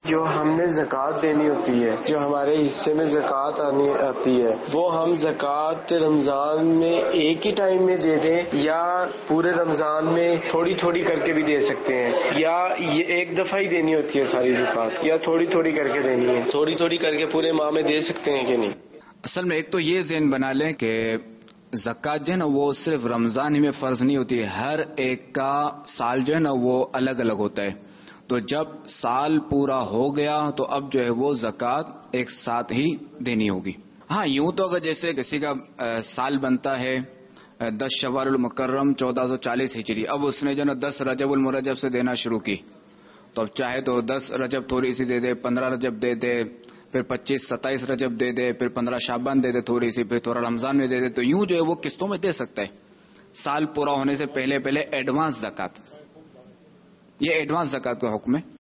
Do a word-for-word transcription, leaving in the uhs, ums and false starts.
जो हमने ज़कात देनी होती है, जो हमारे हिस्से में ज़कात आनी आती है, वो हम ज़कात रमजान में एक ही टाइम में दे दें या पूरे रमजान में थोड़ी थोड़ी करके भी दे सकते हैं, या ये एक दफा ही देनी होती है सारी ज़कात, या थोड़ी थोड़ी करके देनी है? थोड़ी थोड़ी करके पूरे माह में दे सकते हैं कि नहीं? असल में एक तो ये ज़हन बना लें कि ज़कात जो है ना वो सिर्फ रमजान ही में फर्ज नहीं होती है, हर एक का साल जो है ना वो अलग अलग होता है। तो जब साल पूरा हो गया तो अब जो है वो ज़कात एक साथ ही देनी होगी। हाँ, यूं तो अगर जैसे किसी का आ, साल बनता है दस शव्वाल मुकर्रम चौदह सौ चालीस हिजरी, अब उसने जो ना दस रजब उल मुरज्जब से देना शुरू की, तो अब चाहे तो दस रजब थोड़ी सी दे दे, पंद्रह रजब दे दे, फिर पच्चीस सत्ताईस रजब दे दे, फिर पंद्रह शाबान दे दे थोड़ी सी, फिर थोड़ा रमजान में दे दे, तो यूं जो है वो किस्तों में दे सकता है साल पूरा होने से पहले पहले एडवांस ज़कात। ये एडवांस ज़कात का हुक्म है।